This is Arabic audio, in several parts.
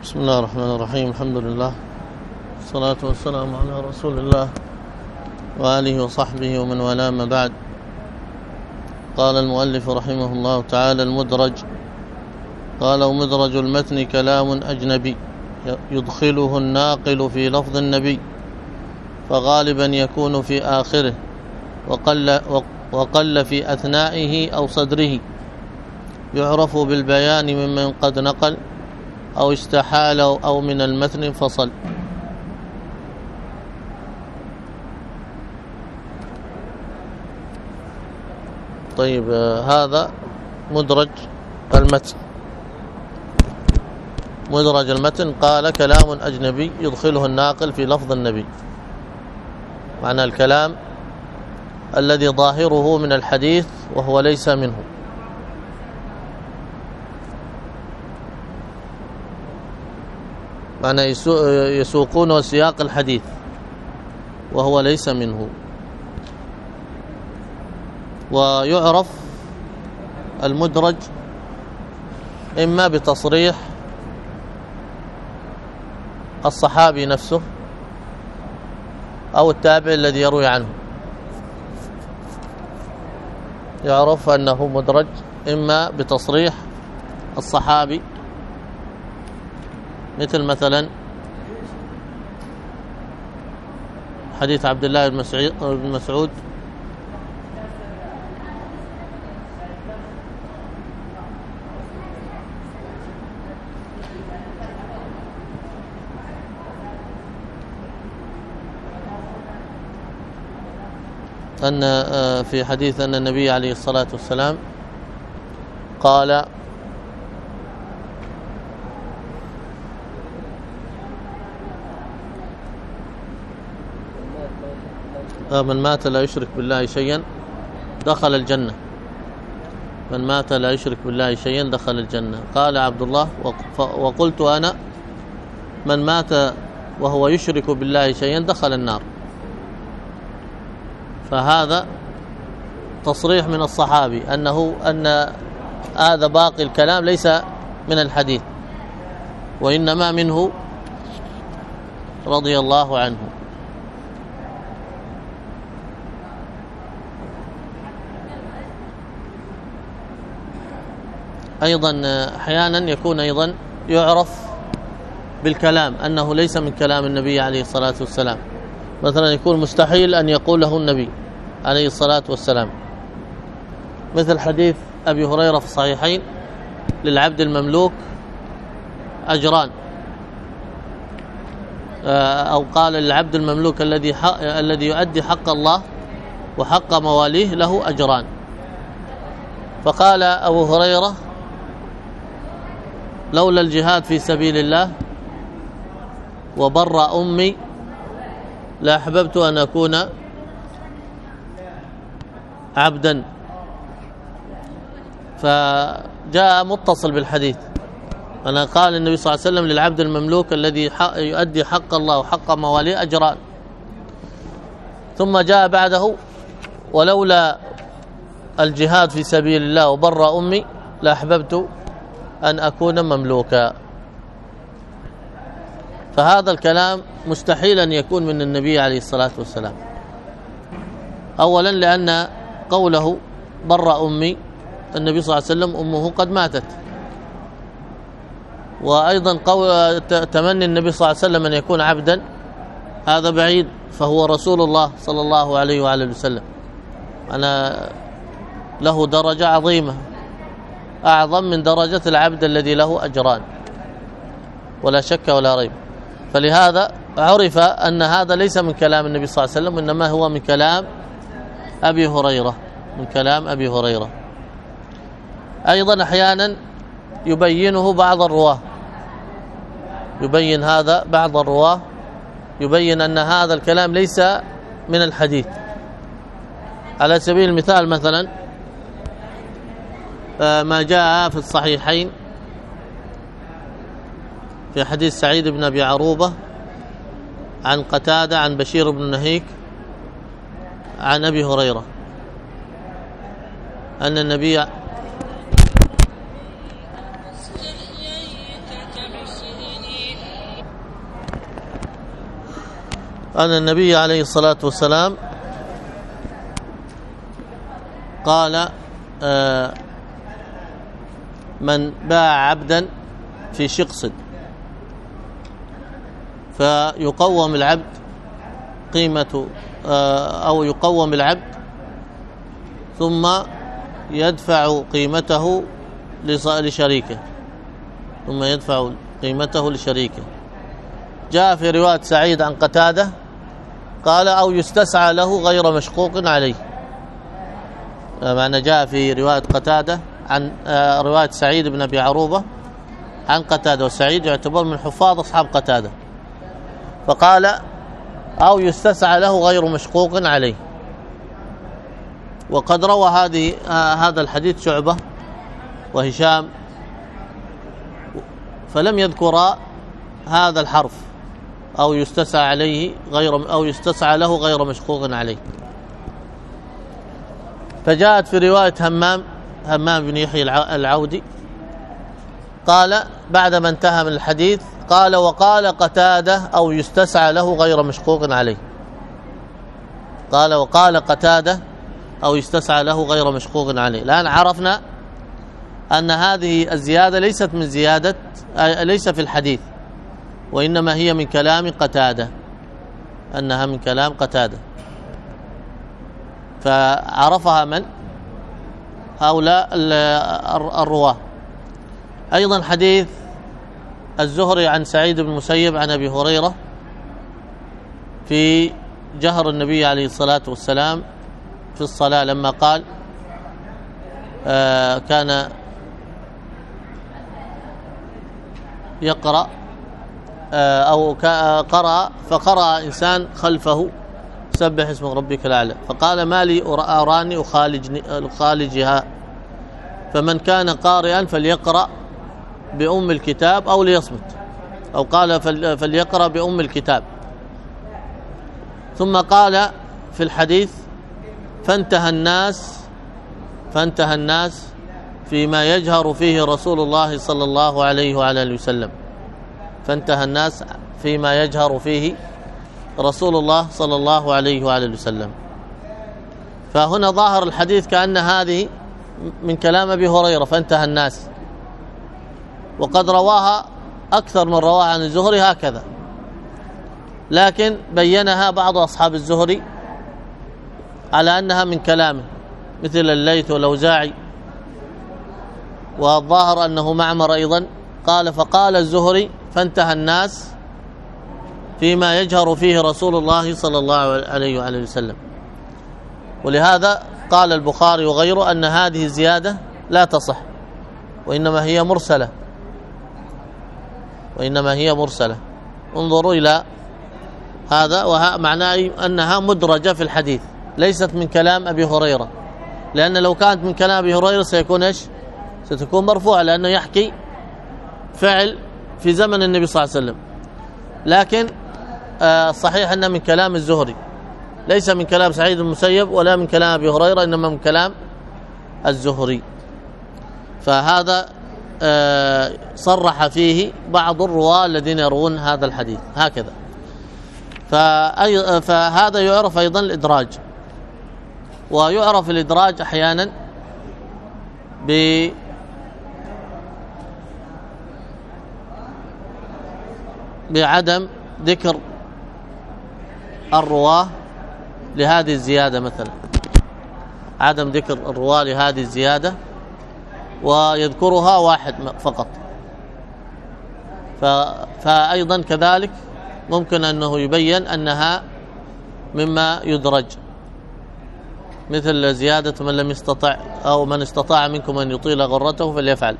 بسم الله الرحمن الرحيم. الحمد لله والصلاة والسلام على رسول الله وآله وصحبه ومن والاه، ما بعد. قال المؤلف رحمه الله تعالى: المدرج. قال: ومدرج المتن كلام أجنبي يدخله الناقل في لفظ النبي، فغالبا يكون في آخره وقل في أثنائه أو صدره، يعرف بالبيان ممن قد نقل أو استحال أو من المتن فصل. طيب، هذا مدرج المتن. مدرج المتن قال: كلام أجنبي يدخله الناقل في لفظ النبي، معنى الكلام الذي ظاهره من الحديث وهو ليس منه. معنى يسوقون سياق الحديث وهو ليس منه. ويعرف المدرج إما بتصريح الصحابي نفسه أو التابع الذي يروي عنه. يعرف أنه مدرج إما بتصريح الصحابي، مثلا حديث عبد الله بن مسعود أن في حديث أن النبي عليه الصلاة والسلام قال: من مات لا يشرك بالله شيئا دخل الجنة. من مات لا يشرك بالله شيئا دخل الجنة. قال عبد الله: وقلت أنا: من مات وهو يشرك بالله شيئا دخل النار. فهذا تصريح من الصحابي أن هذا باقي الكلام ليس من الحديث، وإنما منه رضي الله عنه. أيضا أحيانا يكون أيضا يعرف بالكلام أنه ليس من كلام النبي عليه الصلاة والسلام. مثلا يكون مستحيل أن يقوله النبي عليه الصلاة والسلام، مثل حديث أبي هريرة في الصحيحين: للعبد المملوك أجران، أو قال: للعبد المملوك الذي يؤدي حق الله وحق مواليه له أجران. فقال أبو هريرة: لولا الجهاد في سبيل الله وبر أمي لأحببت أن أكون عبدا. فجاء متصل بالحديث، أنا قال النبي صلى الله عليه وسلم: للعبد المملوك الذي يؤدي حق الله وحق مواليه أجران. ثم جاء بعده: ولولا الجهاد في سبيل الله وبر أمي لأحببت أن أكون مملوكا. فهذا الكلام مستحيل أن يكون من النبي عليه الصلاة والسلام. أولا لأن قوله بر أمي، النبي صلى الله عليه وسلم أمه قد ماتت. وأيضا قول تمني النبي صلى الله عليه وسلم أن يكون عبدا، هذا بعيد، فهو رسول الله صلى الله عليه وآله وسلم، أنا له درجة عظيمة أعظم من درجة العبد الذي له أجران، ولا شك ولا ريب. فلهذا عرف أن هذا ليس من كلام النبي صلى الله عليه وسلم، إنما هو من كلام أبي هريرة، من كلام أبي هريرة. أيضا أحيانا يبينه بعض الرواه، يبين هذا بعض الرواه، يبين أن هذا الكلام ليس من الحديث. على سبيل المثال مثلا ما جاء في الصحيحين في حديث سعيد بن أبي عروبة عن قتادة عن بشير بن نهيك عن أبي هريرة أن النبي أن النبي عليه الصلاة والسلام قال من باع عبدا في شقص فيقوم العبد قيمة أو يقوم العبد ثم يدفع قيمته لشريكه جاء في رواية سعيد عن قتادة قال أو يستسعى له غير مشقوق عليه. معنى جاء في رواية قتادة عن رواية سعيد بن أبي عروبة عن قتادة، وسعيد يعتبر من حفاظ أصحاب قتادة، فقال أو يستسعى له غير مشقوق عليه. وقد روى هذا الحديث شعبة وهشام فلم يذكر هذا الحرف أو يستسعى له غير مشقوق عليه. فجاءت في رواية همام بن يحيى العودي قال بعدما انتهى من الحديث قال وقال قتادة أو يستسعى له غير مشقوق عليه. وقال قتادة أو يستسعى له غير مشقوق عليه. الآن عرفنا أن هذه الزيادة ليس في الحديث، وإنما هي من كلام قتادة، أنها من كلام قتادة. فعرفها من؟ هؤلاء الرواه. أيضا حديث الزهري عن سعيد بن المسيب عن أبي هريرة في جهر النبي عليه الصلاة والسلام في الصلاة لما قال كان يقرأ أو قرأ فقرأ إنسان خلفه سبح اسم ربك الأعلى، فقال ما لي أراني أخالجها، فمن كان قارئا فليقرأ بأم الكتاب أو ليصمت، أو قال فليقرأ بأم الكتاب. ثم قال في الحديث فانتهى الناس فيما يجهر فيه رسول الله صلى الله عليه وعلى آله وسلم. فانتهى الناس فيما يجهر فيه رسول الله صلى الله عليه وعلى آله وسلم. فهنا ظاهر الحديث كأن هذه من كلام أبي هريرة فانتهى الناس، وقد رواها أكثر من رواها عن الزهري هكذا، لكن بينها بعض أصحاب الزهري على أنها من كلامه مثل الليث والأوزاعي، والظاهر أنه معمر أيضا قال فقال الزهري فانتهى الناس فيما يجهر فيه رسول الله صلى الله عليه وآله وسلم. ولهذا قال البخاري وغيره أن هذه الزيادة لا تصح، وإنما هي مرسلة. انظروا إلى هذا، ومعناه أنها مدرجة في الحديث ليست من كلام أبي هريرة، لأن لو كانت من كلام أبي هريرة ستكون مرفوعة، لأنه يحكي فعل في زمن النبي صلى الله عليه وسلم. لكن صحيح أنه من كلام الزهري، ليس من كلام سعيد بن المسيب ولا من كلام أبي هريرة، إنما من كلام الزهري. فهذا صرح فيه بعض الرواة الذين يروون هذا الحديث هكذا. فهذا يعرف أيضا الإدراج، ويعرف الإدراج أحيانا بعدم ذكر الرواة لهذه الزيادة، مثلا عدم ذكر الرواة لهذه الزيادة ويذكرها واحد فقط. فأيضا كذلك ممكن أنه يبين أنها مما يدرج، مثل زيادة من لم يستطع أو من استطاع منكم أن يطيل غرته فليفعل.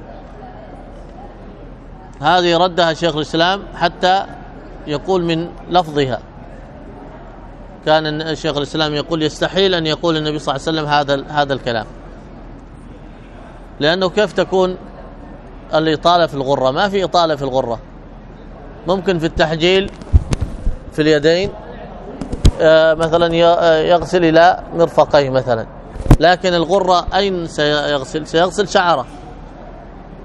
هذه ردها شيخ الإسلام حتى يقول من لفظها. كان شيخ الإسلام يقول يستحيل أن يقول النبي صلى الله عليه وسلم هذا الكلام، لأنه كيف تكون الإطالة في الغرة؟ ما في إطالة في الغرة. ممكن في التحجيل في اليدين مثلا يغسل إلى مرفقيه مثلا، لكن الغرة أين سيغسل؟ سيغسل شعره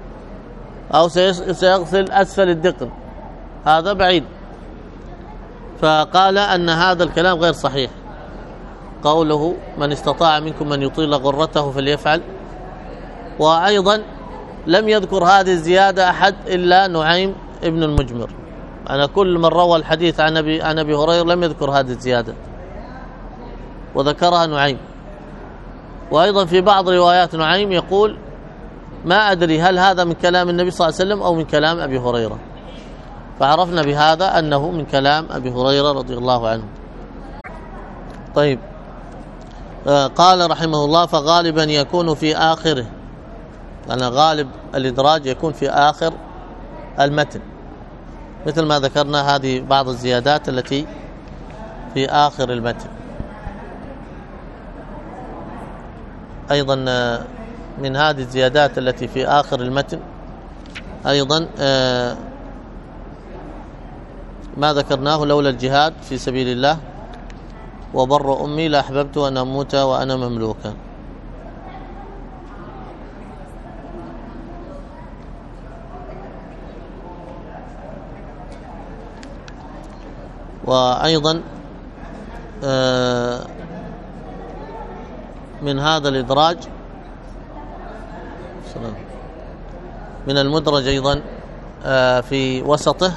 أو سيغسل أسفل الدقن، هذا بعيد. فقال أن هذا الكلام غير صحيح، قوله من استطاع منكم من يطيل غرته فليفعل. وأيضا لم يذكر هذه الزيادة أحد إلا نعيم ابن المجمر، أنا كل من روى الحديث عن أبي هريرة لم يذكر هذه الزيادة وذكرها نعيم. وأيضا في بعض روايات نعيم يقول ما أدري هل هذا من كلام النبي صلى الله عليه وسلم أو من كلام أبي هريرة، فعرفنا بهذا أنه من كلام أبي هريرة رضي الله عنه. طيب، قال رحمه الله فغالبا يكون في آخره، أنا غالب الإدراج يكون في آخر المتن، مثل ما ذكرنا هذه بعض الزيادات التي في آخر المتن. أيضا من هذه الزيادات التي في آخر المتن أيضا ما ذكرناه لولا الجهاد في سبيل الله وبر أمي لأحببت أن أموت وأنا مملوكا. وأيضا من هذا الإدراج من المدرج أيضا في وسطه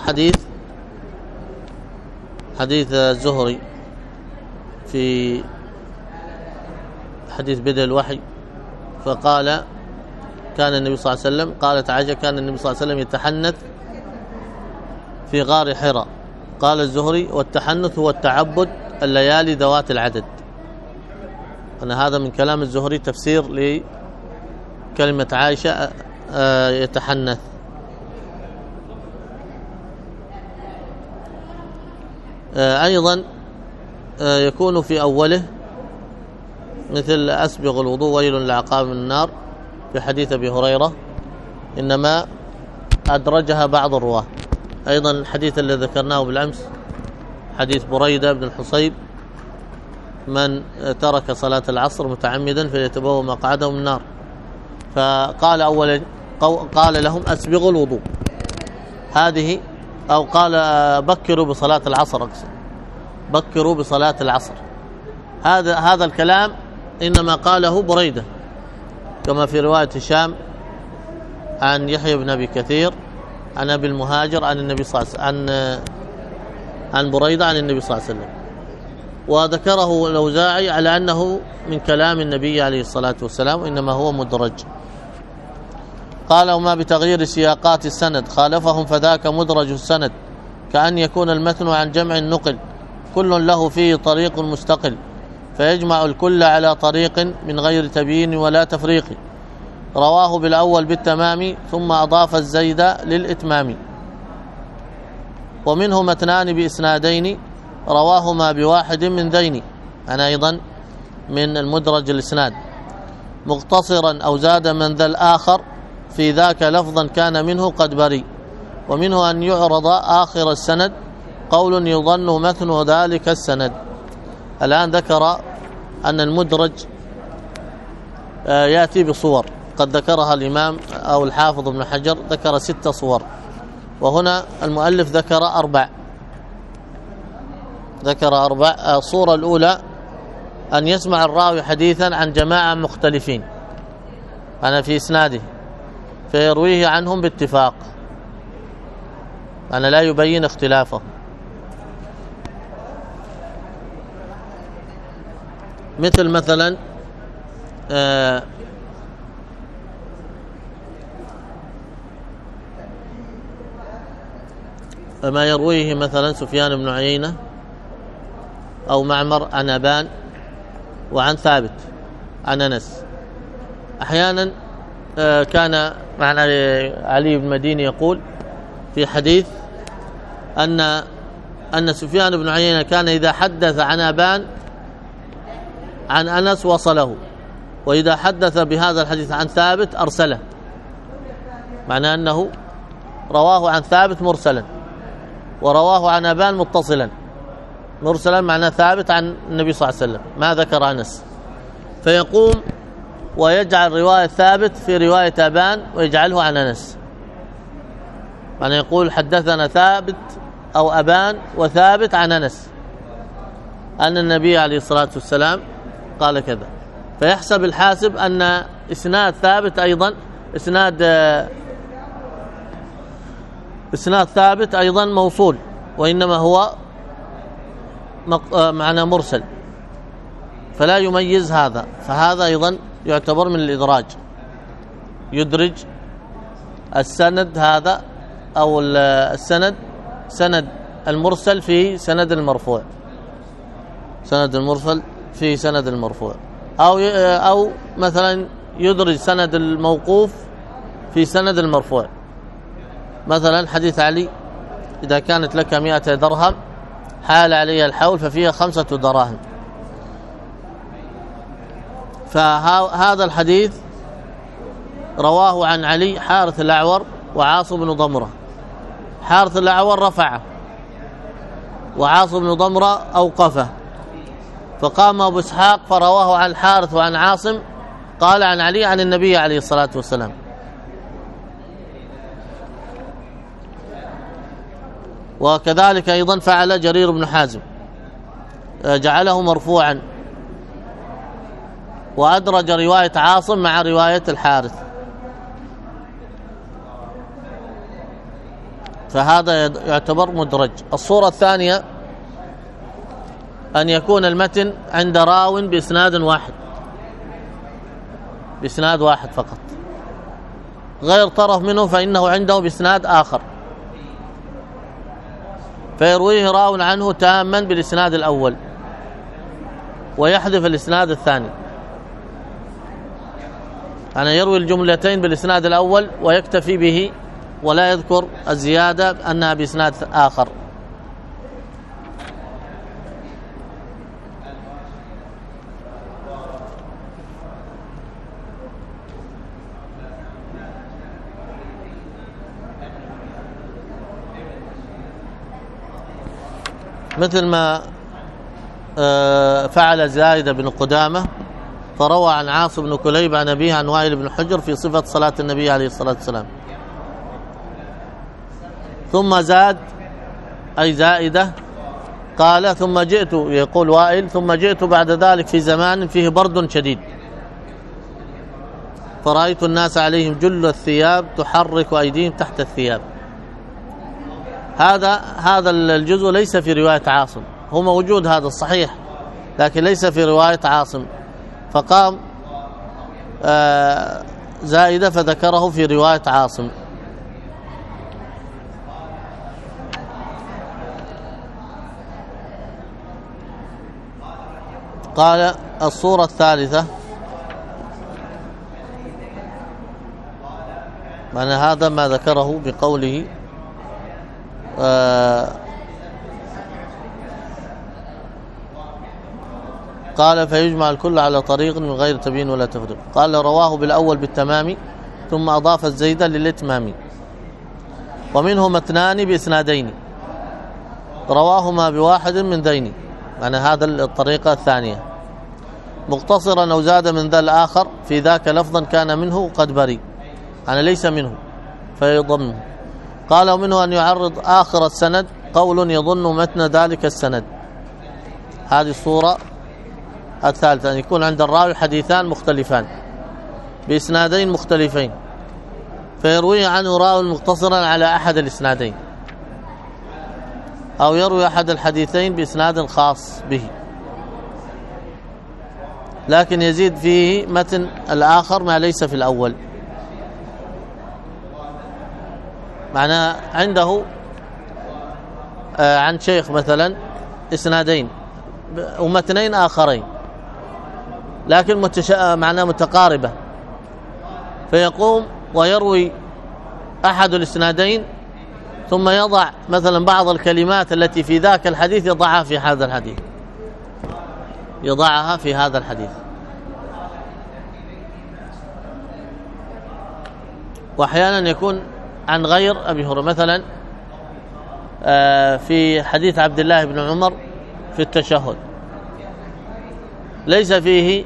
حديث الزهري في حديث بدء الوحي، فقال كان النبي صلى الله عليه وسلم، قالت عائشة كان النبي صلى الله عليه وسلم يتحنث في غار حراء. قال الزهري والتحنث هو التعبد الليالي ذوات العدد. أنا هذا من كلام الزهري تفسير لكلمة عائشة يتحنث. أيضا يكون في أوله مثل أسبغ الوضوء ويل للعقاب من النار في حديث أبي هريرة، إنما أدرجها بعض الرواة. أيضا الحديث الذي ذكرناه بالأمس حديث بريدة بن الحصيب من ترك صلاة العصر متعمدا فليتبوأ مقعده من النار، فقال أولا قال لهم أسبغوا الوضوء هذه، أو قال بكروا بصلاة العصر، أقصد بكروا بصلاة العصر. هذا الكلام إنما قاله بريدة كما في رواية هشام عن يحيى بن أبي كثير عن أبي المهاجر عن النبي صلى الله عليه وسلم عن بريدة عن النبي صلى الله عليه وسلم، وذكره الأوزاعي على أنه من كلام النبي عليه الصلاة والسلام إنما هو مدرج. قال وما بتغيير سياقات السند خالفهم فذاك مدرج السند، كأن يكون المتن عن جمع نقل كل له فيه طريق مستقل، فيجمع الكل على طريق من غير تبيين ولا تفريق. رواه بالأول بالتمام ثم أضاف الزيد للإتمام. ومنه متنان بإسنادين رواهما بواحد من ذين، أنا أيضا من المدرج الإسناد مقتصرا أو زاد من ذا الآخر في ذاك لفظا كان منه قد بري. ومنه أن يعرض آخر السند قول يظن متن ذلك السند. الآن ذكر أن المدرج يأتي بصور قد ذكرها الإمام أو الحافظ ابن حجر، ذكر 6 صور، وهنا المؤلف ذكر 4. الصورة الأولى أن يسمع الراوي حديثا عن جماعة مختلفين أنا في إسناده فيرويه عنهم باتفاق، أنا لا يبين اختلافه، مثلا ما يرويه مثلا سفيان بن عيينة أو معمر عن أبان وعن ثابت عن أنس. أحيانا كان معنا علي بن مديني يقول في حديث أن سفيان بن عيينة كان إذا حدث عن أبان عن أنس وصله، وإذا حدث بهذا الحديث عن ثابت أرسله، معناه أنه رواه عن ثابت مرسلا ورواه عن أبان متصلا. مرسلا معناه ثابت عن النبي صلى الله عليه وسلم ما ذكر أنس، فيقوم ويجعل رواية ثابت في رواية أبان ويجعله عن أنس، معناه يقول حدثنا ثابت أو أبان وثابت عن أنس أن النبي عليه الصلاة والسلام قال كذا، فيحسب الحاسب أن إسناد ثابت أيضا إسناد ثابت أيضا موصول، وإنما هو معنى مرسل، فلا يميز هذا، فهذا أيضا يعتبر من الإدراج، يدرج السند هذا أو السند سند المرسل في سند المرفوع، سند المرسل في سند المرفوع، أو مثلا يدرج سند الموقوف في سند المرفوع. مثلا حديث علي: إذا كانت لك 100 درهم حال علي الحول ففيها 5 دراهم. فهذا الحديث رواه عن علي حارث الأعور وعاصم بن ضمرة. حارث الأعور رفعه وعاصم بن ضمرة أوقفه، فقام أبو إسحاق فرواه عن حارث وعن عاصم قال عن علي عن النبي عليه الصلاة والسلام. وكذلك أيضا فعل جرير بن حازم، جعله مرفوعا وأدرج رواية عاصم مع رواية الحارث، فهذا يعتبر مدرج. الصورة الثانية أن يكون المتن عند راو بإسناد واحد، بإسناد واحد فقط، غير طرف منه فإنه عنده بإسناد آخر، فيرويه راو عنه تاما بالإسناد الأول ويحذف الإسناد الثاني، يعني يروي الجملتين بالإسناد الأول ويكتفي به ولا يذكر الزيادة أنها بإسناد آخر. مثل ما فعل زايد بن قدامة، فروى عن عاصم بن كليب عن أبيه عن وائل بن حجر في صفة صلاة النبي عليه الصلاة والسلام، ثم زاد أي زائدة، قال ثم جئت، يقول وائل ثم جئت بعد ذلك في زمان فيه برد شديد فرأيت الناس عليهم جل الثياب تحرك أيديهم تحت الثياب. هذا الجزء ليس في رواية عاصم، هو موجود هذا الصحيح لكن ليس في رواية عاصم، فقام زائدة فذكره في رواية عاصم. قال الصورة الثالثة، معنى هذا ما ذكره بقوله قال فيجمع الكل على طريق من غير تبيين ولا تفريق. قال رواه بالأول بالتمام ثم أضاف الزيد للإتمام، ومنهم اثنان بإسنادين رواهما بواحد من ذين، يعني هذا الطريقة الثانية، مقتصرا أو زاد من ذا الآخر في ذاك لفظا كان منه قد بري، يعني ليس منه فيضمه. قال ومنه أن يعرض آخر السند قول يظن متن ذلك السند. هذه الصورة الثالثة، أن يكون عند الراوي حديثان مختلفان بإسنادين مختلفين فيروي عنه راوي مقتصرا على أحد الإسنادين، أو يروي أحد الحديثين بإسناد خاص به لكن يزيد فيه متن الآخر ما ليس في الأول. معناه عنده عن شيخ مثلا إسنادين ومتنين آخرين لكن معناه متقاربة، فيقوم ويروي أحد الإسنادين ثم يضع مثلا بعض الكلمات التي في ذاك الحديث يضعها في هذا الحديث، يضعها في هذا الحديث. وأحيانا يكون عن غير أبي هريرة، مثلا في حديث عبد الله بن عمر في التشهد ليس فيه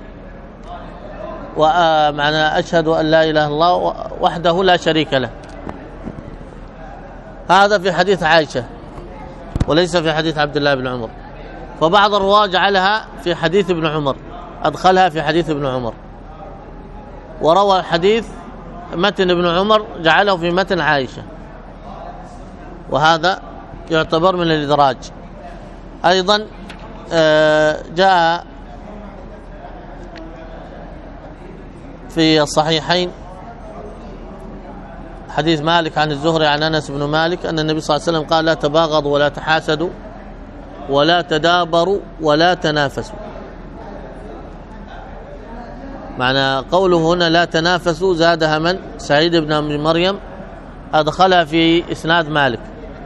ومعنى أشهد أن لا إله إلا الله وحده لا شريك له، هذا في حديث عائشة وليس في حديث عبد الله بن عمر. فبعض الرواة جعلها في حديث ابن عمر، أدخلها في حديث ابن عمر، وروى الحديث متن ابن عمر جعله في متن عائشة، وهذا يعتبر من الإدراج. أيضا جاء في الصحيحين حديث مالك عن الزهري عن أنس بن مالك أن النبي صلى الله عليه وسلم قال: لا تباغضوا ولا تحاسدوا ولا تدابروا ولا تنافسوا. معنى قوله هنا لا تنافسوا زادها من؟ سعيد بن أبي مريم، أدخلها في إسناد مالك،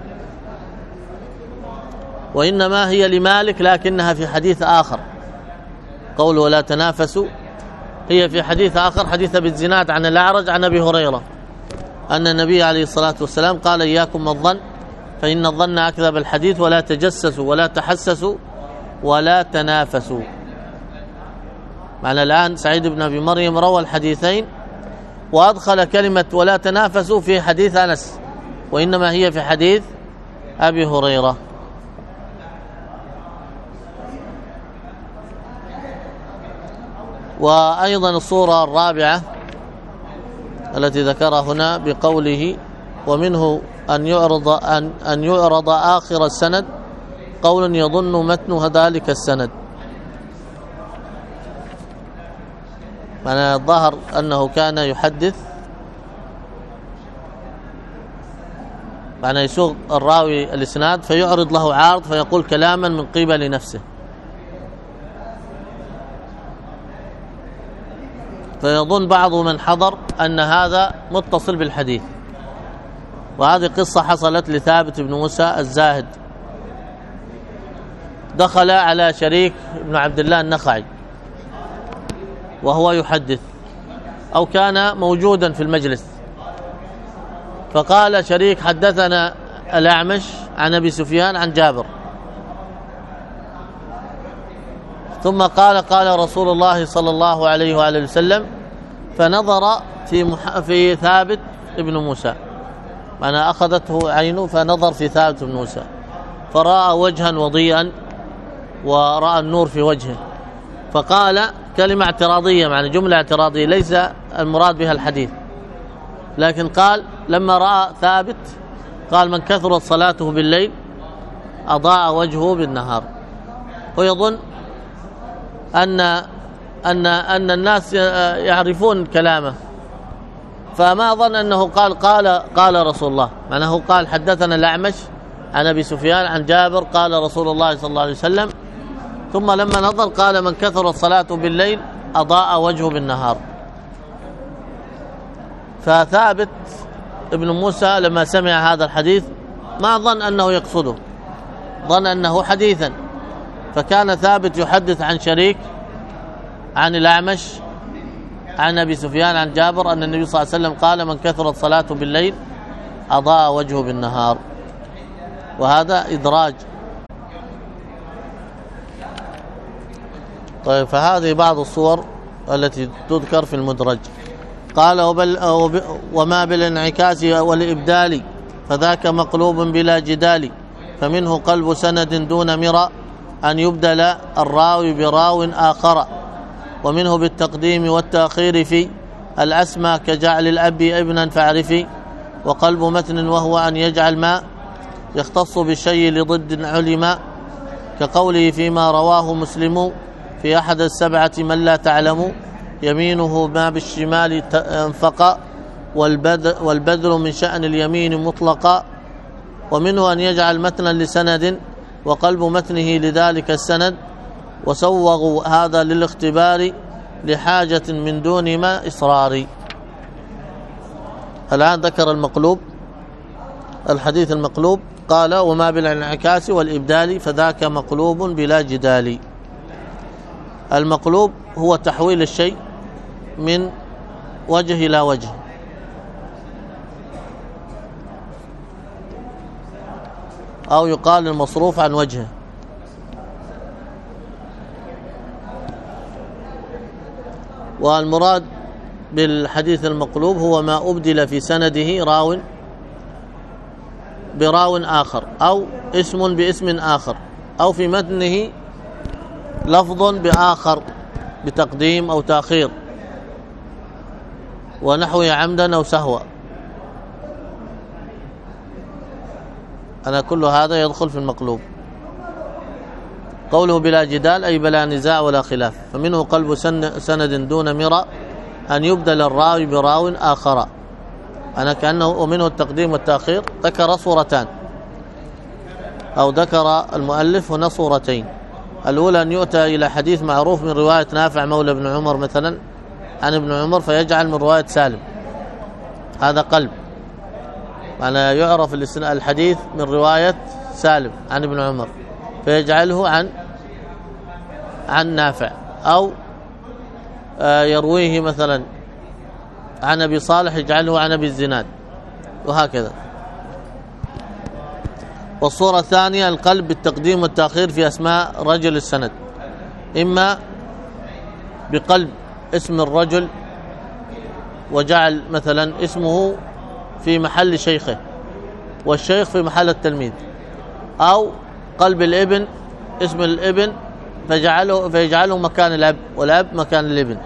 وإنما هي لمالك لكنها في حديث آخر. قوله ولا تنافسوا هي في حديث آخر، حديث أبي الزناد عن الأعرج عن أبي هريرة أن النبي عليه الصلاة والسلام قال: إياكم الظن فإن الظن أكذب الحديث، ولا تجسسوا ولا تحسسوا ولا تنافسوا. معنى الآن سعيد بن أبي مريم روى الحديثين وأدخل كلمة ولا تنافسوا في حديث أنس، وإنما هي في حديث أبي هريرة. وأيضا الصورة الرابعة التي ذكرها هنا بقوله: ومنه أن يعرض آخر السند قول يظن متن ذلك السند. معنى الظاهر أنه كان يحدث، معنى يسوق الراوي الإسناد فيعرض له عارض فيقول كلاما من قبل نفسه، فيظن بعض من حضر أن هذا متصل بالحديث. وهذه قصة حصلت لثابت بن موسى الزاهد، دخل على شريك بن عبد الله النخعي وهو يحدث أو كان موجودا في المجلس، فقال شريك: حدثنا الأعمش عن أبي سفيان عن جابر، ثم قال رسول الله صلى الله عليه وآله وسلم، فنظر في ثابت بن موسى، معنى أخذته عينه فنظر في ثابت بن موسى فرأى وجها وضيئا ورأى النور في وجهه، فقال كلمة اعتراضية، معنى جملة اعتراضية ليس المراد بها الحديث، لكن قال لما رأى ثابت قال: من كثرت صلاته بالليل أضاء وجهه بالنهار. ويظن أن الناس يعرفون كلامه، فما ظن أنه قال رسول الله، معناه قال: حدثنا الأعمش عن أبي سفيان عن جابر قال رسول الله صلى الله عليه وسلم، ثم لما نظر قال: من كثرت صلاته بالليل أضاء وجهه بالنهار. فثابت ابن موسى لما سمع هذا الحديث ما ظن أنه يقصده، ظن أنه حديثا، فكان ثابت يحدث عن شريك عن الأعمش عن أبي سفيان عن جابر أن النبي صلى الله عليه وسلم قال: من كثرت صلاته بالليل أضاء وجهه بالنهار. وهذا إدراج. طيب، فهذه بعض الصور التي تذكر في المدرج. قال: وما بالانعكاس والإبدال فذاك مقلوب بلا جدال، فمنه قلب سند دون مرى أن يبدل الراوي براو آخر، ومنه بالتقديم والتأخير في الأسمى كجعل الأب ابنا فاعرفي، وقلب متن وهو أن يجعل ما يختص بالشيء لضد علما، كقوله فيما رواه مسلم في أحد السبعة من لا تعلم، يمينه ما بالشمال انفق والبذل من شأن اليمين مطلقا. ومنه أن يجعل متنا لسند وقلب متنه لذلك السند، وسوغوا هذا للاختبار لحاجة من دون ما إصرار. الآن ذكر المقلوب، الحديث المقلوب، قال: وما بالانعكاس والإبدال فذاك مقلوب بلا جدال. المقلوب هو تحويل الشيء من وجه إلى وجه، أو يقال المصروف عن وجهه. والمراد بالحديث المقلوب هو ما أبدل في سنده راو براو آخر، أو اسم باسم آخر، أو في متنه لفظ بآخر بتقديم أو تأخير ونحوه عمدا أو سهوا. أنا كل هذا يدخل في المقلوب. قوله بلا جدال أي بلا نزاع ولا خلاف. فمنه قلب سند دون مرى أن يبدل الراوي براو آخر، أنا كأنه. ومنه التقديم والتأخير. ذكر صورتان، أو ذكر المؤلف هنا صورتين. الأولى أن يؤتى إلى حديث معروف من رواية نافع مولى ابن عمر مثلا عن ابن عمر فيجعل من رواية سالم، هذا قلب، معنى يعرف الحديث من رواية سالم عن ابن عمر فيجعله عن نافع، أو يرويه مثلا عن أبي صالح يجعله عن أبي الزناد، وهكذا. والصورة الثانية القلب بالتقديم والتأخير في أسماء رجل السند، إما بقلب اسم الرجل وجعل مثلا اسمه في محل شيخه والشيخ في محل التلميذ، أو قلب الابن اسم الابن فيجعله مكان الأب والأب مكان الابن،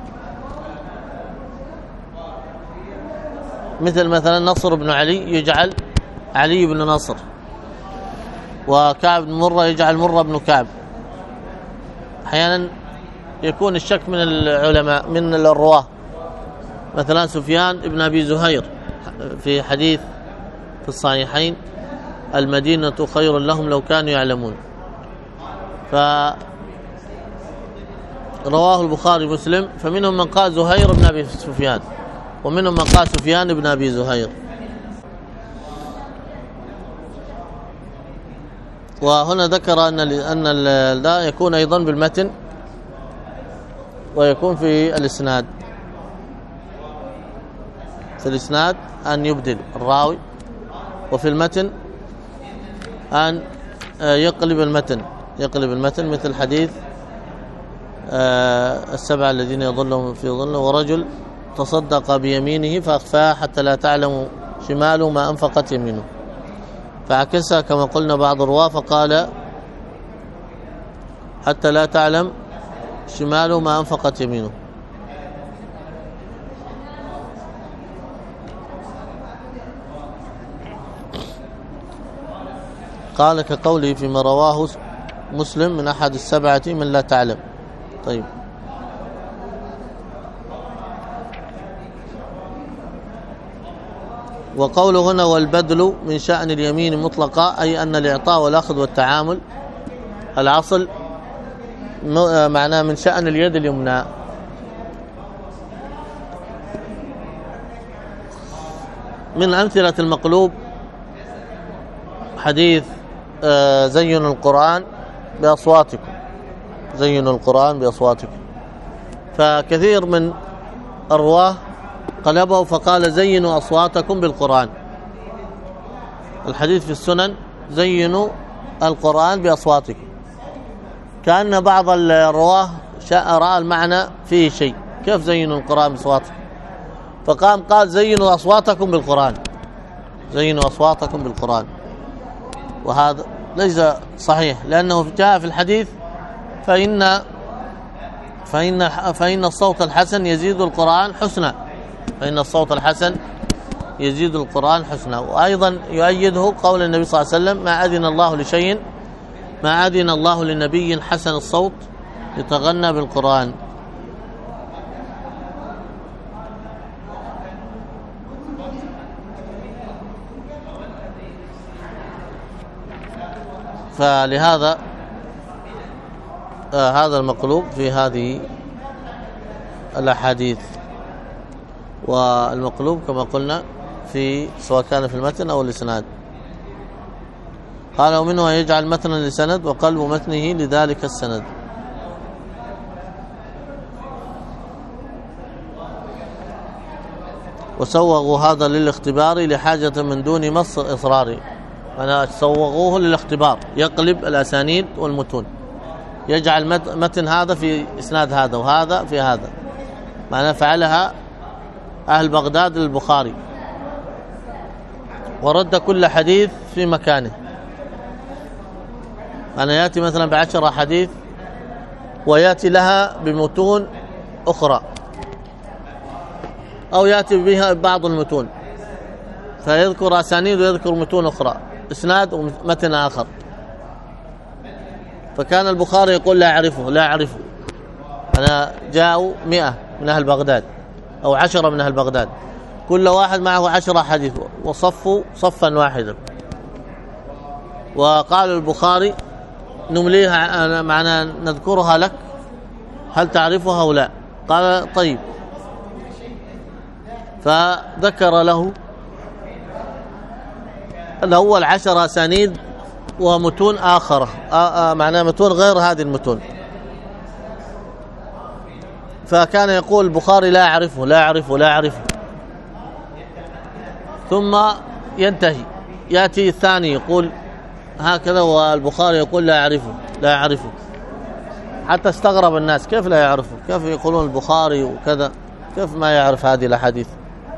مثلا نصر بن علي يجعل علي بن نصر، وكعب بن مرة يجعل مرة بن كعب. أحيانا يكون الشك من العلماء من الرواه، مثلا سفيان بن أبي زهير في حديث في الصحيحين المدينة خير لهم لو كانوا يعلمون، فرواه البخاري مسلم، فمنهم من قال زهير بن أبي سفيان، ومنهم من قال سفيان بن أبي زهير. وهنا ذكر أن لا يكون أيضا بالمتن ويكون في الإسناد. في الإسناد أن يبدل الراوي، وفي المتن أن يقلب المتن مثل حديث السبعة الذين يظلهم في ظله ورجل تصدق بيمينه فأخفاها حتى لا تعلم شماله ما أنفقت يمينه، فعكسها كما قلنا بعض الرواة فقال حتى لا تعلم شماله ما أنفقت يمينه. قال كقوله فيما رواه مسلم من أحد السبعة من لا تعلم. طيب، وقوله هنا والبدل من شأن اليمين مطلقا، أي أن الإعطاء والأخذ والتعامل العصل معناه من شأن اليد اليمنى. من أمثلة المقلوب حديث زينوا القرآن بأصواتكم، زينوا القرآن بأصواتكم، فكثير من الرواه قلبه فقال زينوا أصواتكم بالقرآن. الحديث في السنن زينوا القرآن بأصواتكم، كأن بعض الرواه رأى المعنى فيه شيء، كيف زينوا القرآن بأصواتكم؟ قال زينوا أصواتكم بالقرآن، زينوا أصواتكم بالقرآن، وهذا ليس صحيح، لأنه جاء في الحديث فإن الصوت الحسن يزيد القرآن حسنا، فإن الصوت الحسن يزيد القرآن حسنا. وأيضا يؤيده قول النبي صلى الله عليه وسلم ما أذن الله لشيء ما أذن الله لنبي حسن الصوت يتغنى بالقرآن. فلهذا هذا المقلوب في هذه الأحاديث. والمقلوب كما قلنا في سواء كان في المتن أو الإسناد. قال ومنه يجعل متنا لسند وقلب متنه لذلك السند. وسوغوا هذا للاختبار لحاجة من دون مص إصرار، أنا سوغوه للاختبار، يقلب الأسانيد والمتون، يجعل متن هذا في إسناد هذا وهذا في هذا، معنى فعلها أهل بغداد للبخاري، ورد كل حديث في مكانه، أنا يأتي مثلا ب10 حديث ويأتي لها بمتون أخرى، أو يأتي بها بعض المتون فيذكر أسانيد ويذكر متون أخرى، إسناد ومتن آخر. فكان البخاري يقول لا أعرفه أنا جاءوا 100 من أهل بغداد أو 10 من أهل بغداد، كل واحد معه 10 حديث وصفوا صفا واحدا، وقال البخاري نمليها معنا نذكرها لك هل تعرفها أو لا؟ قال طيب، فذكر له الأول 10 أسانيد ومتون آخرة، معناه متون غير هذه المتون. فكان يقول البخاري لا أعرفه ثم ينتهي، يأتي الثاني يقول هكذا والبخاري يقول لا أعرفه حتى استغرب الناس، كيف لا يعرفه؟ كيف يقولون البخاري وكذا، كيف ما يعرف هذه الأحاديث؟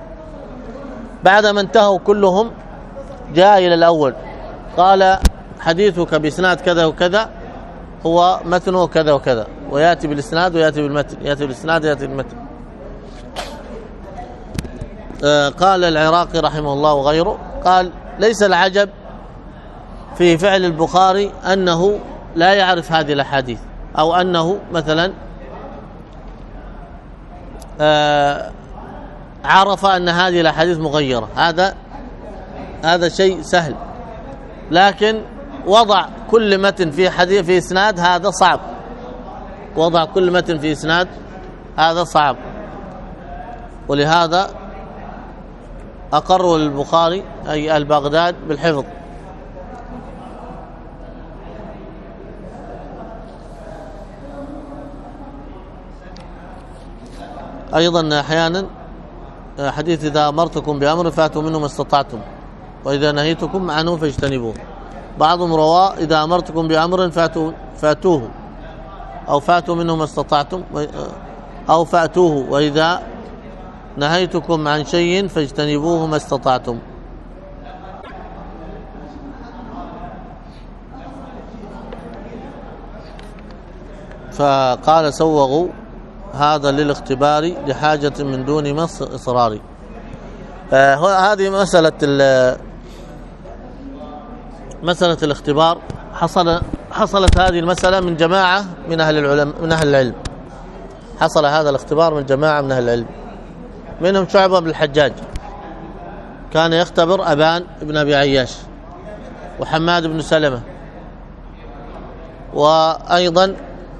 بعدما انتهوا كلهم جاء إلى الأول قال حديثك بإسناد كذا وكذا هو متنه كذا وكذا، ويأتي بالإسناد ويأتي بالمتن، يأتي بالإسناد ويأتي بالمتن. قال العراقي رحمه الله وغيره قال ليس العجب في فعل البخاري أنه لا يعرف هذه الأحاديث، أو أنه مثلا عرف أن هذه الأحاديث مغيرة، هذا شيء سهل، لكن وضع كل متن في حديث في إسناد هذا صعب، وضع كل متن في إسناد هذا صعب. ولهذا أقروا البخاري أي البغداد بالحفظ. أيضا أحيانا حديث إذا أمرتكم بأمر فاتوا منه ما استطعتم وإذا نهيتكم عنه فاجتنبوه. بعضهم رواه إذا أمرتكم بأمر فاتوه أو فاتوا منه ما استطعتم أو فأتوه، وإذا نهيتكم عن شيء فاجتنبوه ما استطعتم. فقال سوغوا هذا للاختبار لحاجة من دون إصرار. هذه مسألة الاختبار حصلت هذه المسألة من جماعة من أهل العلم. حصل هذا الاختبار من جماعة من أهل العلم، منهم شعبة بن الحجاج كان يختبر أبان بن أبي عياش وحماد بن سلمة، وأيضا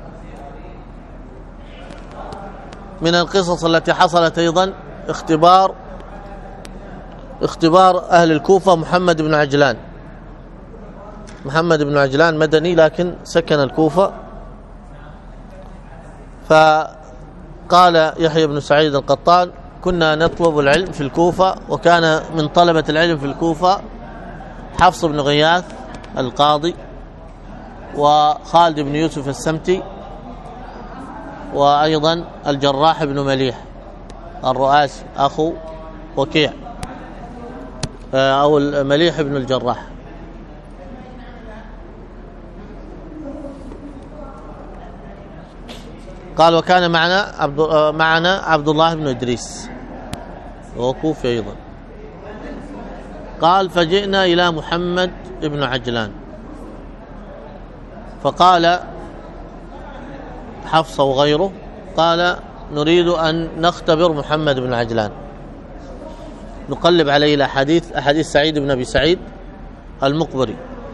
من القصص التي حصلت أيضا اختبار أهل الكوفة محمد بن عجلان مدني لكن سكن الكوفة. فقال يحيى بن سعيد القطان كنا نطلب العلم في الكوفة، وكان من طلبة العلم في الكوفة حفص بن غياث القاضي وخالد بن يوسف السمتي وأيضا الجراح بن مليح الرؤاسي أخو وكيع أو المليح بن الجراح. قال وكان معنا عبد الله بن إدريس وهو كوفي أيضا. قال فجئنا إلى محمد بن عجلان فقال حفصة وغيره قال نريد أن نختبر محمد بن عجلان، نقلب عليه الأحاديث سعيد بن أبي سعيد المقبري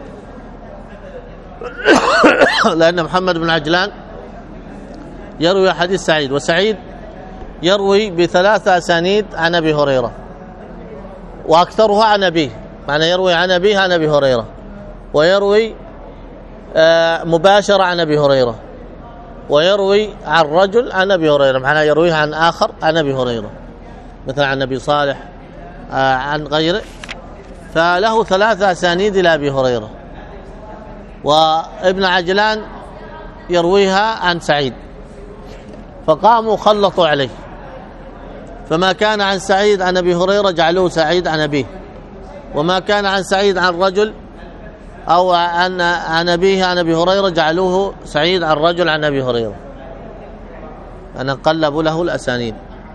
لأن محمد بن عجلان يروي حديث سعيد، وسعيد يروي ب3 أسانيد عن أبي هريرة وأكثرها عن أبيه، معنى يروي عن أبيه عن أبي هريرة، ويروي مباشرة عن أبي هريرة، ويروي عن رجل عن أبي هريرة، معنى يرويه عن آخر عن أبي هريرة مثلا عن أبي صالح عن غيره، فله 3 أسانيد إلى أبي هريرة. وابن عجلان يرويها عن سعيد، فقاموا خلطوا عليه، فما كان عن سعيد عن أبي هريرة جعلوه سعيد عن أبيه، وما كان عن سعيد عن رجل أو عن أبيه عن أبي هريرة جعلوه سعيد عن رجل عن أبي هريرة، أن قلبوا له الأسانيد.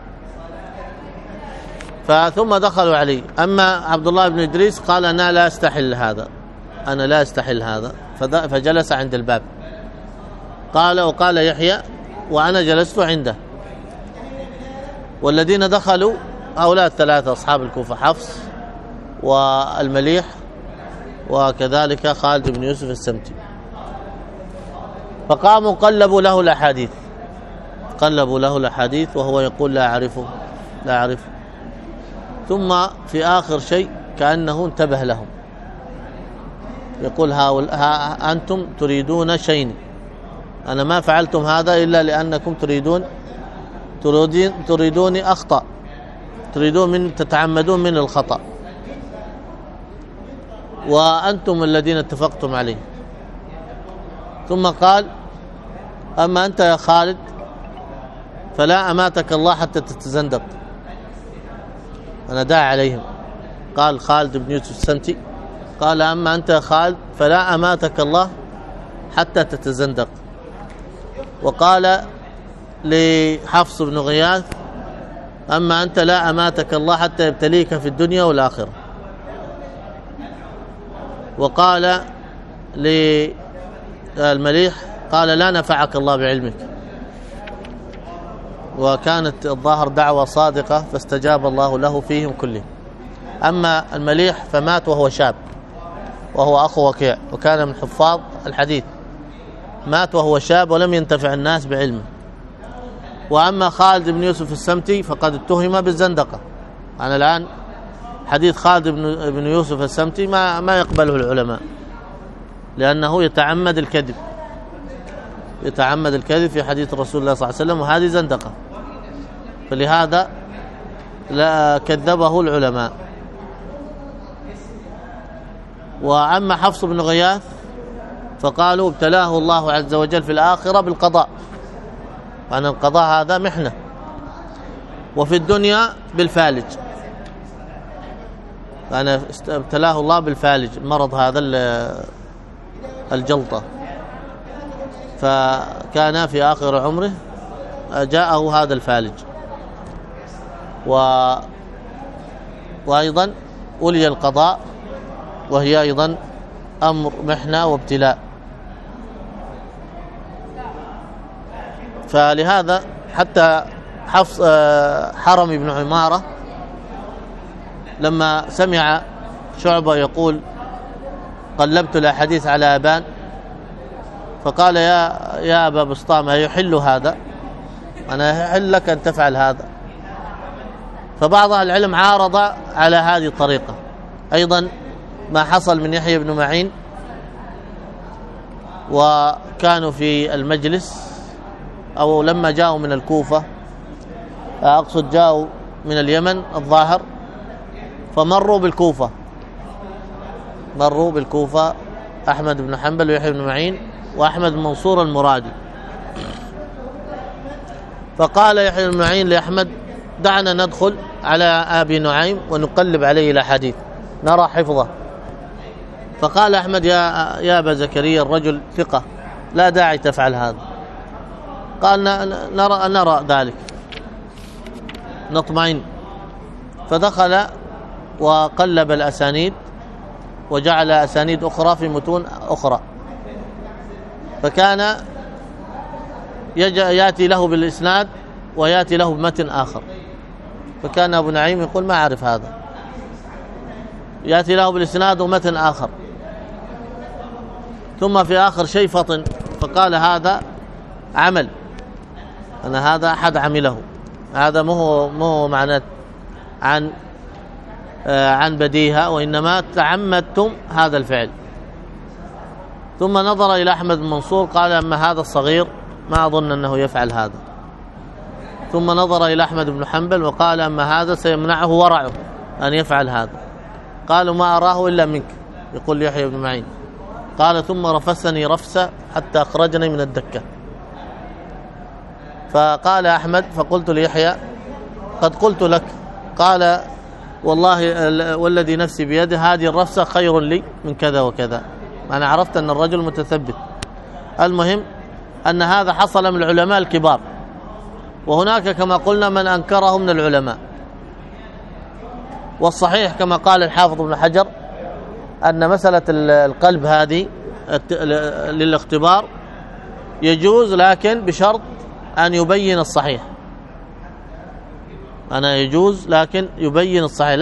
ثم دخلوا عليه. أما عبد الله بن إدريس قال أنا لا أستحل هذا، أنا لا أستحل هذا، فجلس عند الباب. وقال يحيى وأنا جلست عنده. والذين دخلوا هؤلاء الثلاثة أصحاب الكوفة، حفص والمليح وكذلك خالد بن يوسف السمتي. فقاموا قلبوا له الأحاديث وهو يقول لا أعرفه. ثم في آخر شيء كأنه انتبه لهم، يقول أنتم تريدون شيء، أنا ما فعلتم هذا إلا لأنكم تريدوني أخطأ، تتعمدون من الخطأ، وأنتم الذين اتفقتم عليه. ثم قال أما أنت يا خالد فلا أماتك الله حتى تتزندق. أنا داعي عليهم. قال خالد بن يوسف السمتي قال أما أنت يا خالد فلا أماتك الله حتى تتزندق. وقال لحفص بن غياث أما أنت لا أماتك الله حتى يبتليك في الدنيا والآخرة. وقال للمليح قال لا نفعك الله بعلمك. وكانت الظاهر دعوة صادقة فاستجاب الله له فيهم كلهم. أما المليح فمات وهو شاب، وهو أخو وكيع وكان من حفاظ الحديث، مات وهو شاب ولم ينتفع الناس بعلمه. وأما خالد بن يوسف السمتي فقد اتهم بالزندقة. أنا الآن حديث خالد بن يوسف السمتي ما يقبله العلماء، لأنه يتعمد الكذب في حديث رسول الله صلى الله عليه وسلم، وهذه زندقة، فلهذا لا كذبه العلماء. وأما حفص بن غياث فقالوا ابتلاه الله عز وجل في الآخرة بالقضاء، وأن القضاء هذا محنة، وفي الدنيا بالفالج، فأنا ابتلاه الله بالفالج، مرض هذا الجلطة، فكان في آخر عمره جاءه هذا الفالج. وأيضا ولي القضاء، وهي أيضا أمر محنة وابتلاء. فلهذا حتى حرمي بن عمارة لما سمع شعبة يقول قلبت الأحاديث على أبان، فقال يا أبا بسطام يحل هذا؟ أنا يحل لك أن تفعل هذا. فبعض أهل العلم عارض على هذه الطريقة. أيضا ما حصل من يحيى بن معين، وكانوا في المجلس أو لما جاءوا من الكوفة، أقصد جاءوا من اليمن الظاهر، فمروا بالكوفة أحمد بن حنبل ويحيى بن معين وأحمد بن منصور المرادي. فقال يحيى بن معين لأحمد دعنا ندخل على أبي نعيم ونقلب عليه الأحاديث نرى حفظه. فقال أحمد يا أبا زكريا الرجل ثقة، لا داعي تفعل هذا. قال نرى ذلك، نطمئن. فدخل وقلب الأسانيد وجعل أسانيد أخرى في متون أخرى، فكان يأتي له بالإسناد ويأتي له بمتن آخر. فكان أبو نعيم يقول ما أعرف هذا، يأتي له بالإسناد ومتن آخر. ثم في آخر شيء فطن فقال هذا عمل، أنا هذا أحد عمله، هذا مو معنى عن بديهة، وإنما تعمدتم هذا الفعل. ثم نظر إلى أحمد بن منصور قال أما هذا الصغير ما أظن أنه يفعل هذا. ثم نظر إلى أحمد بن حنبل وقال أما هذا سيمنعه ورعه أن يفعل هذا. قالوا ما أراه إلا منك، يقول يحيى بن معين. قال ثم رفسني رفسة حتى أخرجني من الدكة. فقال أحمد فقلت ليحيى قد قلت لك. قال والله والذي نفسي بيده هذه الرفسة خير لي من كذا وكذا، أنا عرفت أن الرجل متثبت. المهم أن هذا حصل من العلماء الكبار، وهناك كما قلنا من أنكره من العلماء. والصحيح كما قال الحافظ ابن حجر أن مسألة القلب هذه للاختبار يجوز، لكن بشرط أن يبين الصحيح. أنا يجوز لكن يبين الصحيح،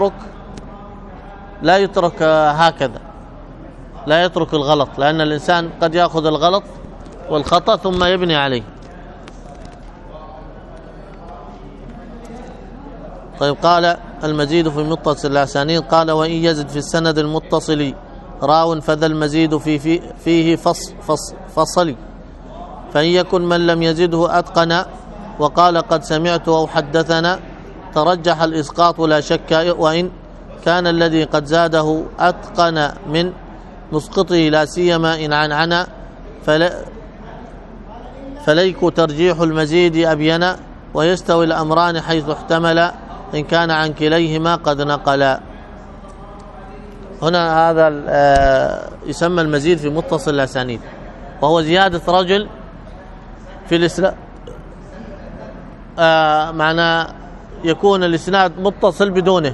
لا يترك هكذا، لا يترك الغلط، لأن الإنسان قد يأخذ الغلط والخطأ ثم يبني عليه. طيب، قال المزيد في متصل الأسانيد، قال وإن يزد في السند المتصل راو فذا المزيد فيه فصل، فإن يكن من لم يزده أتقن وقال قد سمعت أو حدثنا ترجح الإسقاط لا شك، وإن كان الذي قد زاده أتقن من مسقطه لا سيما إن عنعنا فليك ترجيح المزيد أبينا، ويستوي الأمران حيث احتمل إن كان عن كليهما قد نقلا. هنا هذا يسمى المزيد في متصل الأسانيد، وهو زيادة رجل في الإسناد، معنى يكون الإسناد متصل بدونه،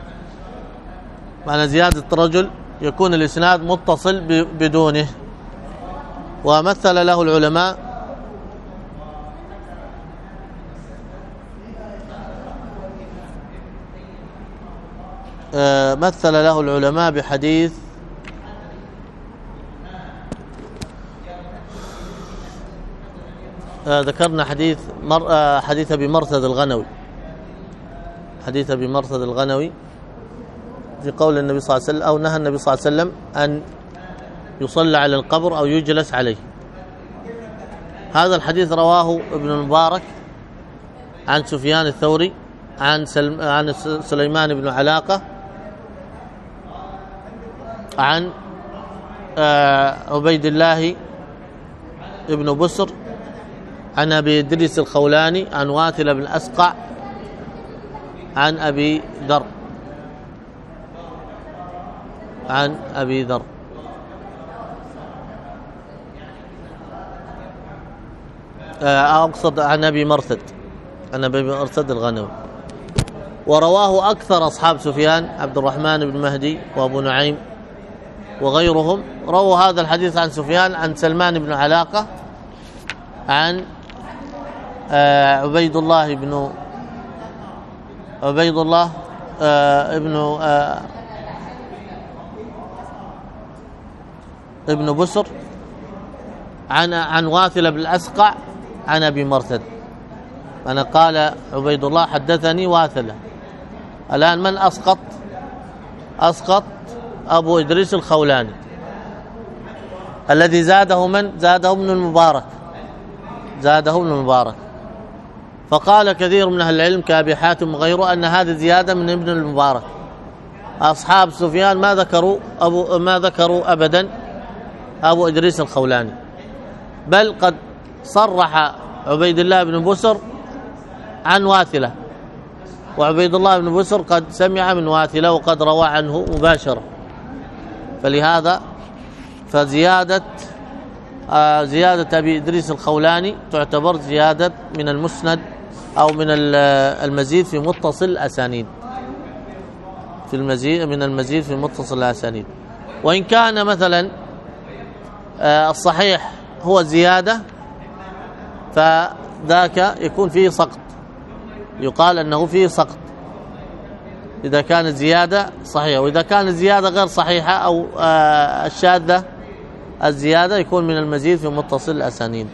معنى زيادة رجل يكون الإسناد متصل بدونه. ومثل له العلماء بحديث ذكرنا حديث أبي مرثد الغنوي، حديث أبي مرثد الغنوي في قول النبي صلى الله عليه وسلم، أو نهى النبي صلى الله عليه وسلم أن يصلى على القبر أو يجلس عليه. هذا الحديث رواه ابن المبارك عن سفيان الثوري عن سليمان بن علاقة عن عبيد الله ابن بسر عن أبي إدريس الخولاني عن واثل بن أسقع عن أبي ذر أقصد عن أبي مرثد الغنوي. ورواه أكثر أصحاب سفيان، عبد الرحمن بن مهدي وأبو نعيم وغيرهم رووا هذا الحديث عن سفيان عن سلمان بن علاقة عن عبيد الله ابن بسر عن واثل بن الأسقع عن أبي مرثد. أنا قال عبيد الله حدثني واثلة. الآن من أسقط أبو إدريس الخولاني الذي زاده ابن المبارك. فقال كثير من أهل العلم كأبي حاتم وغيره أن هذه زيادة من ابن المبارك. أصحاب سفيان ما ذكروا أبدا أبو إدريس الخولاني، بل قد صرح عبيد الله بن بسر عن واثلة، وعبيد الله بن بسر قد سمع من واثلة وقد روى عنه مباشرة. فلهذا فزيادة أبي إدريس الخولاني تعتبر زيادة من المسند أو من المزيد في متصل الأسانيد، المزيد في متصل الأسانيد. وإن كان مثلا الصحيح هو زيادة فذاك يكون فيه سقط، يقال أنه فيه سقط إذا كانت زيادة صحيحة. وإذا كانت زيادة غير صحيحة أو الشاذة الزيادة يكون من المزيد في متصل الأسانيد.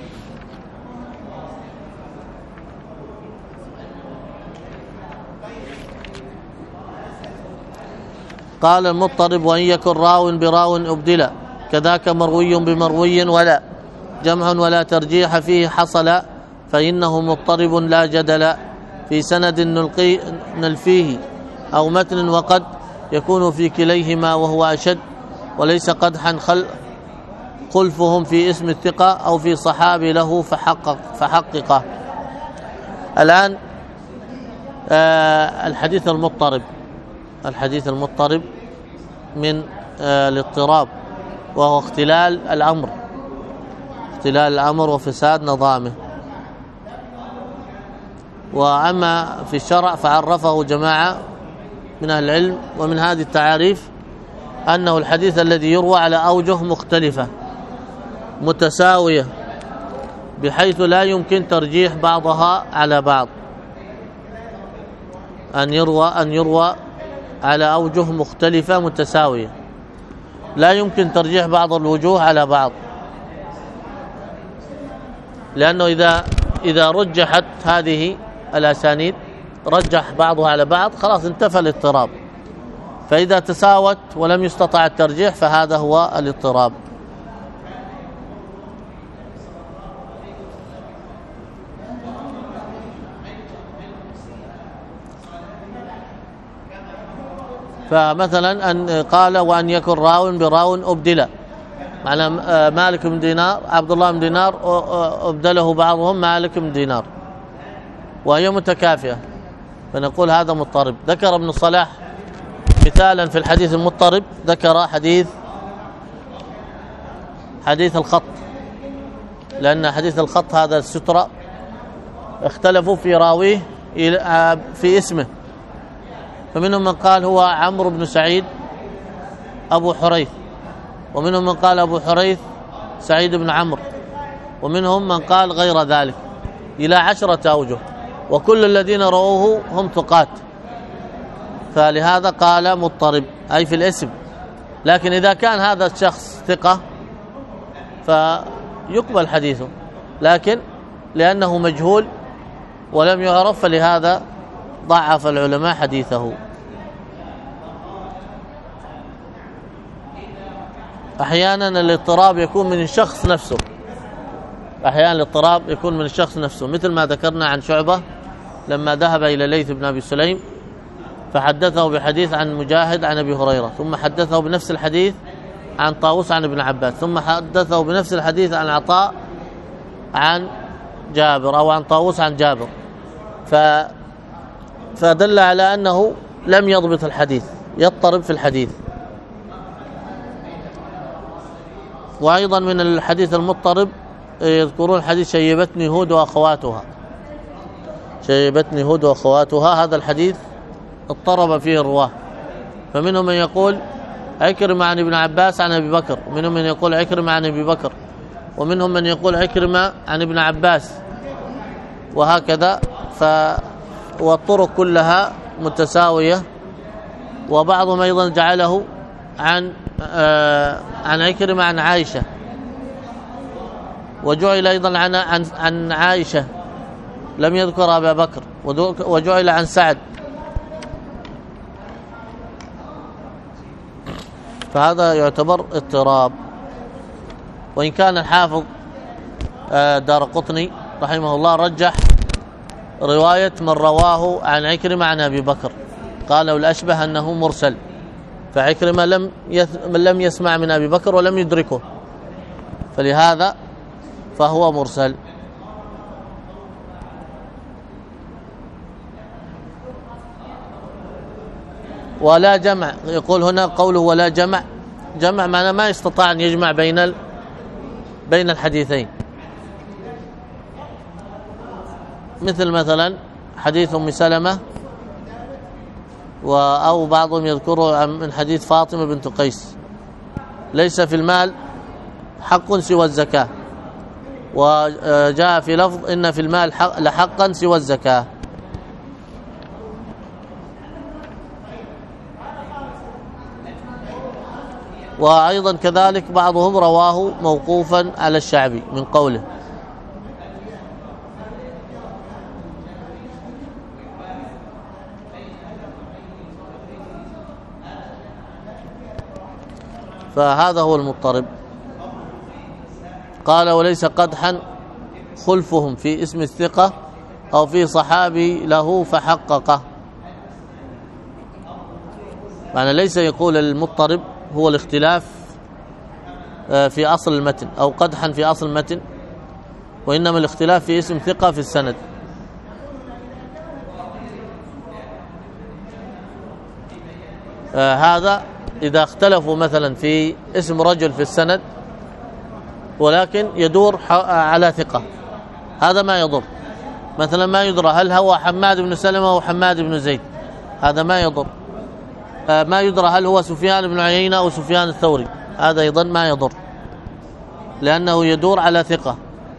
قال المضطرب وإن يكن راو براو أبدلا كذاك مروي بمروي ولا جمع ولا ترجيح فيه حصل فإنه مضطرب لا جدل في سند نلفيه أو متن وقد يكون في كليهما وهو أشد وليس قدحا خلفهم في اسم الثقة أو في صحابي له فحققه. الآن الحديث المضطرب من الاضطراب وهو اختلال الأمر وفساد نظامه. وأما في الشرع فعرفه جماعة من أهل العلم، ومن هذه التعاريف أنه الحديث الذي يروى على أوجه مختلفة متساوية بحيث لا يمكن ترجيح بعضها على بعض، أن يروى على أوجه مختلفة متساوية لا يمكن ترجيح بعض الوجوه على بعض، لأنه إذا رجحت هذه الأسانيد رجح بعضها على بعض خلاص انتفى الاضطراب، فإذا تساوت ولم يستطع الترجيح فهذا هو الاضطراب. فمثلا أن قال وأن يكن راو براو أبدل، معنى مالك بن دينار عبد الله بن دينار أبدله بعضهم مالك بن دينار، وهي متكافئة، فنقول هذا مضطرب. ذكر ابن الصلاح مثالا في الحديث المضطرب، ذكر حديث الخط، لأن حديث الخط هذا السترة اختلفوا في راويه في اسمه، فمنهم من قال هو عمرو بن سعيد أبو حريث، ومنهم من قال أبو حريث سعيد بن عمرو، ومنهم من قال غير ذلك، إلى 10 أوجه، وكل الذين رووه هم ثقات، فلهذا قال مضطرب أي في الاسم. لكن إذا كان هذا الشخص ثقة فيقبل حديثه، لكن لأنه مجهول ولم يعرف فلهذا ضعف العلماء حديثه. أحيانا الاضطراب يكون من الشخص نفسه، مثل ما ذكرنا عن شعبة لما ذهب إلى ليث بن أبي سليم فحدثه بحديث عن مجاهد عن أبي هريرة، ثم حدثه بنفس الحديث عن طاووس عن ابن عباس، ثم حدثه بنفس الحديث عن عطاء عن جابر أو عن طاووس عن جابر، فدل على أنه لم يضبط الحديث، يضطرب في الحديث. وأيضا من الحديث المضطرب يذكرون حديث شيبتني هود وأخواتها، هذا الحديث اضطرب فيه الرواه، فمنهم من يقول عكرمة عن ابن عباس عن أبي بكر، ومنهم من يقول عكرمة عن أبي بكر، ومنهم من يقول عكرمة عن ابن عباس، وهكذا، والطرق كلها متساوية. وبعضهم أيضا جعله عن عكرمة عن عائشة، وجعل أيضا عن عائشة لم يذكر أبا بكر، وجعل عن سعد، فهذا يعتبر اضطراب. وإن كان الحافظ دارقطني رحمه الله رجح رواية من رواه عن عكرمة عن أبي بكر، قال الأشبه أنه مرسل، فعكرمة لم يسمع من أبي بكر ولم يدركه، فلهذا فهو مرسل. ولا جمع، يقول هنا قوله ولا جمع معناه ما استطاع أن يجمع بين الحديثين، مثلا حديث أم سلمة، أو بعضهم يذكره من حديث فاطمة بنت قيس، ليس في المال حق سوى الزكاة، وجاء في لفظ إن في المال لحقا سوى الزكاة. وأيضا كذلك بعضهم رواه موقوفا على الشعبي من قوله. فهذا هو المضطرب. قال وليس قدحا خلفهم في اسم الثقة أو في صحابي له فحققه، معنى ليس يقول المضطرب هو الاختلاف في أصل المتن أو قدحا في أصل المتن، وإنما الاختلاف في اسم ثقة في السند. هذا إذا اختلفوا مثلا في اسم رجل في السند ولكن يدور على ثقة، هذا ما يضر. مثلا ما يدرى هل هو حماد بن سلمة أو حماد بن زيد، هذا ما يضر. ما يدرى هل هو سفيان بن عيينة أو سفيان الثوري، هذا أيضا ما يضر لأنه يدور على ثقة.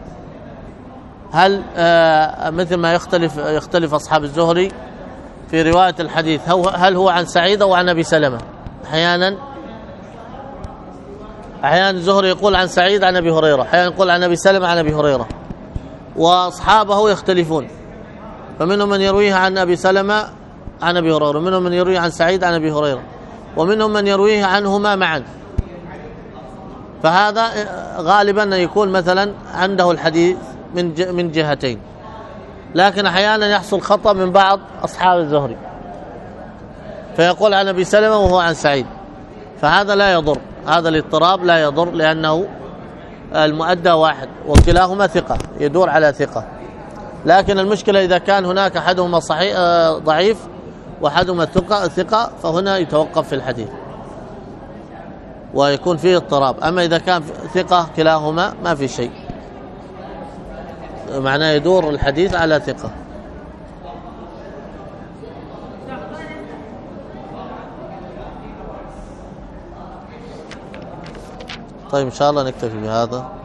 هل مثل ما يختلف أصحاب الزهري في رواية الحديث، هل هو عن سعيد أو عن أبي سلمة؟ أحيانا الزهري يقول عن سعيد عن أبي هريرة، أحيانا يقول عن أبي سلمة عن أبي هريرة، وأصحابه يختلفون، فمنهم من يرويه عن أبي سلمة عن أبي هريرة، ومنهم من يرويه عن سعيد عن أبي هريرة، ومنهم من يرويه عنهما معا. فهذا غالبا يكون مثلا عنده الحديث من جهتين، لكن أحيانا يحصل خطأ من بعض أصحاب الزهري فيقول عن أبي سلمة وهو عن سعيد، فهذا لا يضر، هذا الاضطراب لا يضر لأنه المؤدى واحد وكلاهما ثقة، يدور على ثقة. لكن المشكلة إذا كان هناك أحدهما ضعيف وأحدهما ثقة، فهنا يتوقف في الحديث ويكون فيه اضطراب. أما إذا كان ثقة كلاهما ما في شيء، معناه يدور الحديث على ثقة. طيب إن شاء الله نكتفي بهذا.